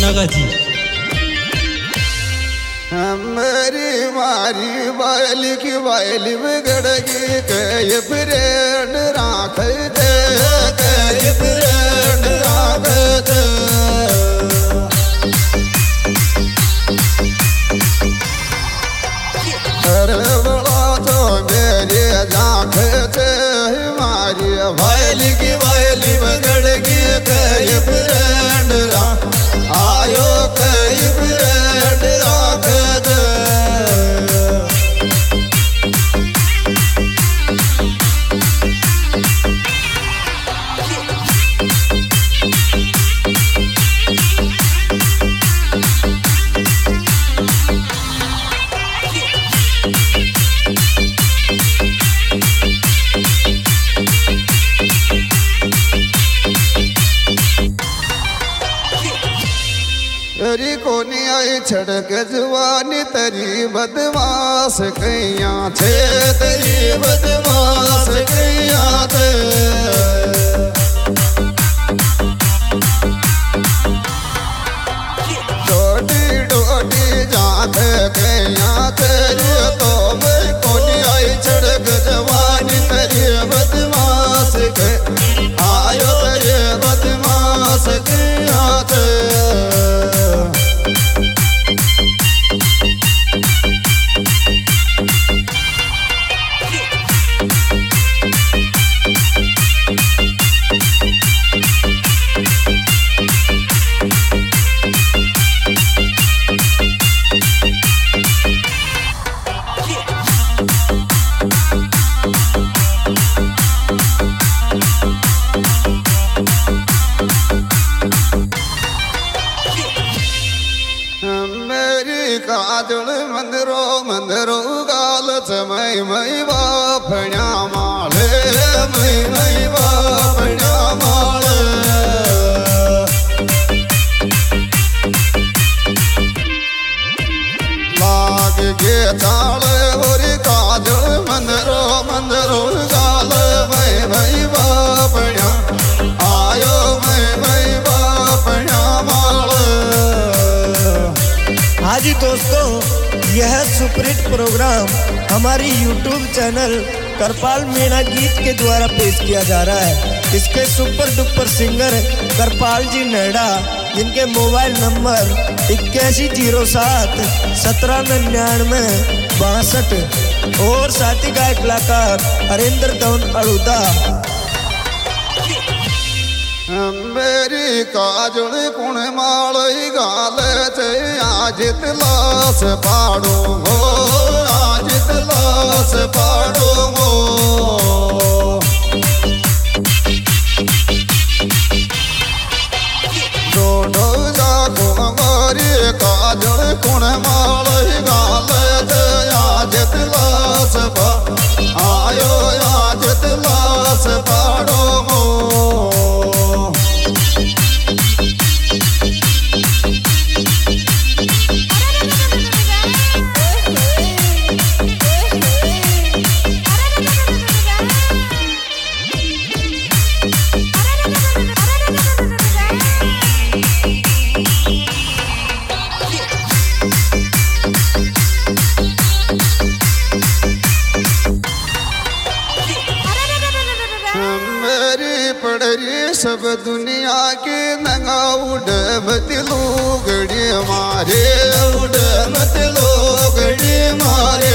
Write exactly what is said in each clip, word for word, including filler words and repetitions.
गाना गाती। मेरी मारी बायली की बायली बिगड़गी कई फ्रेंड राख दे कई फ्रेंड राख दे अरे बड़ा तो मेरी आँख से मारी बायली की बायली बिगड़गी कई फ्रेंड राख आयो कई फ्रेंड राख दे तेरी कोनी आई छड़क जवानी तेरी बदमाश कैया थे तेरी बदमाश कैया थे डोटी डोटी जाते कैया तेरी तो मैं कोनी आई छड़क जवानी तेरी बदमाश कै आयो तेरी बदमाश कैया थे काजल मंदिरो मंदिरो गाल मई मई बापण्या माले मई मई बापण्या माले लाग गे चाले होरी काजल मंदिरो मंदिरो गाल मई मई बापण्या आयो मई मई बापण्या माले। हाँ जी दोस्तों, यह सुपरहिट प्रोग्राम हमारी यूट्यूब चैनल करपाल मीणा गीत के द्वारा पेश किया जा रहा है। इसके super duper singer Karpal ji Neda, जिनके मोबाइल नंबर इक्यासी जीरो सात सत्रह निन्यानवे बासठ और साथी गायक कलाकार हरिंदर धवन अड़ूदा। मेरी काजल कुण मालई गाल चे आज तलाश पाड़ो हो आज तलाश पाड़ो हो डोडो जागो मारी काजल कुण मालई गाल चे आज तलाश पा आयो आज तलाश पाड़ो हो सब दुनिया के नंगा उड़ मत लोगड़ी मारे उड़ मत लोगड़ी मारे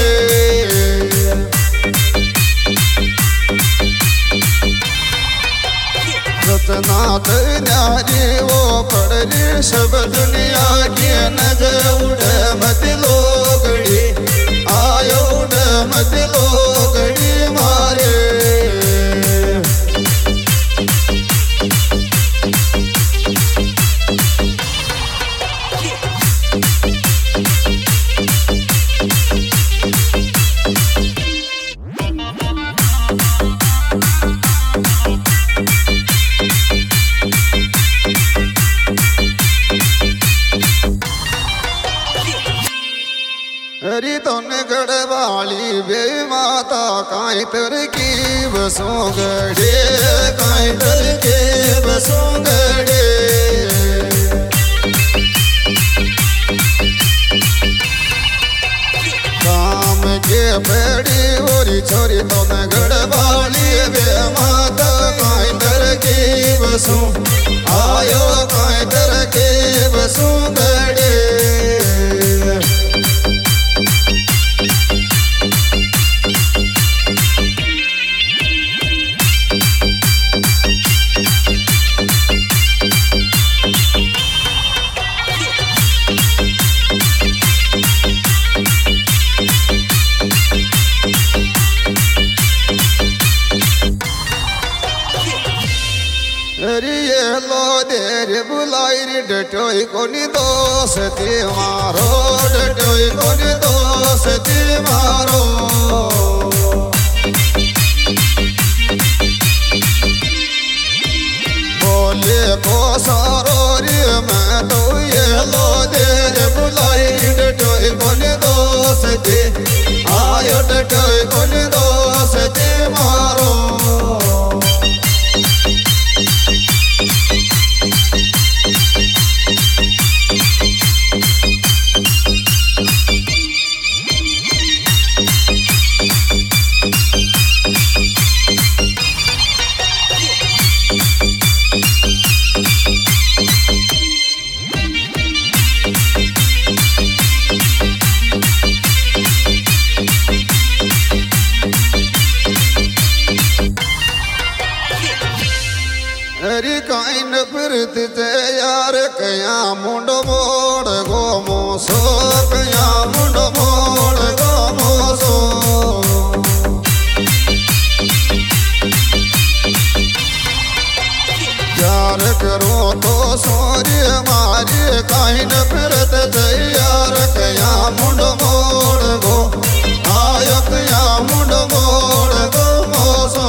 रतनाथ न्यारी वो पड़री सब दुनिया के नंगा उड़ मत लोगड़ी आयो उड़ मत लोगड़ी मारे। हरी तोन गढ़वाली बे माता काई तर की बसों गढ़े काई तर के बसों गढ़े पेड़ी ओरी छोरी तो न गड़बाली वे माता काई तरकीब सु आयो काई तरकीब सु गड़े ये लो देर बुलाई रे डटोई कोनी दोस्ती मारो डटोई कोनी दोस्ती मारो बोले को सारो रे मैं तो ये लो देर बुलाई डटोई कोनी दोस्ती आयो डटोई कोनी दोस्ती मारो अरे काइन फिरत ते यार कया मुंड मोड़ गो मोसो कया मुंड मोड़ गो मोसो यार करो तो सोरी मारी काइन फिरत ते यार कया मुंड मोड़ गो आयो कया मुंड मोड़ गो मोसो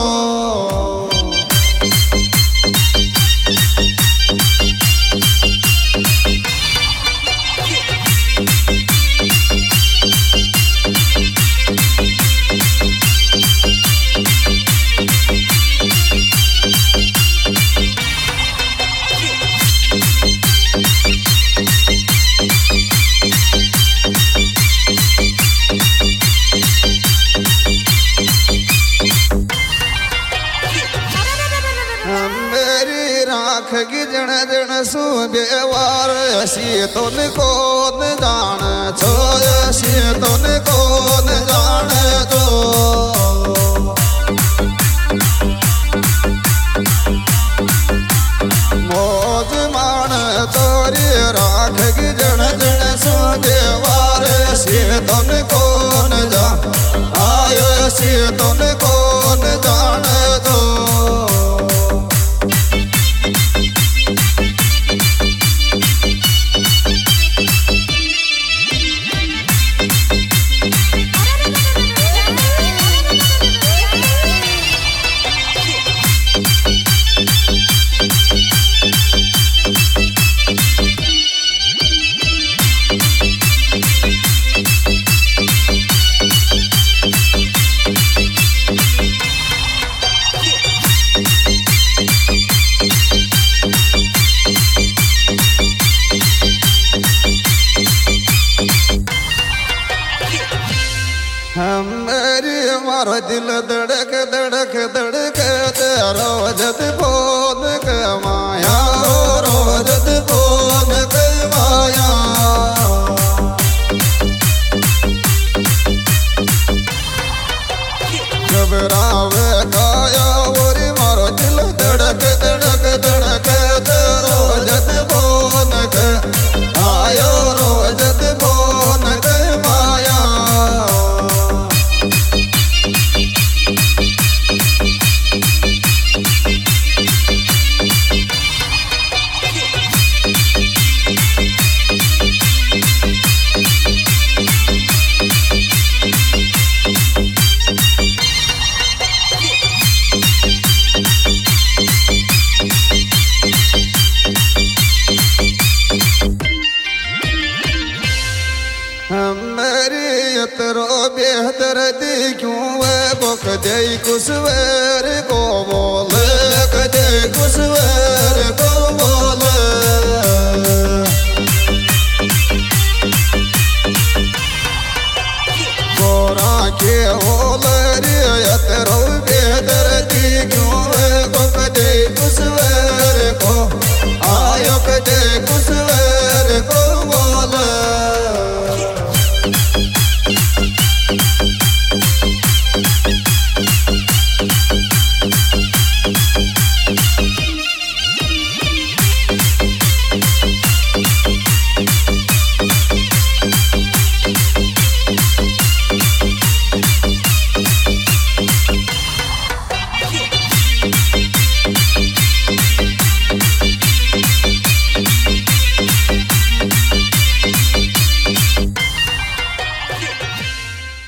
की जन जन सु बेवार असी तो कौन जान छो असी तो कौन जान छो मौज मान तोरी राख की जन जन सु बेवार असी तो कौन जा आयो असी तो कौन जान छो मेरी मारो दिल धड़क धड़क धड़क रोजत फोन के माया रोजत फोन के माया घबरावे काया ओरी मारो दिल धड़क धड़क धड़क रोजत फोन के आयो रोजत फोन के माया तेरो बेहतर दी क्यों है बुक दे कुसवेर को बोले कदे कुसवेर को बोले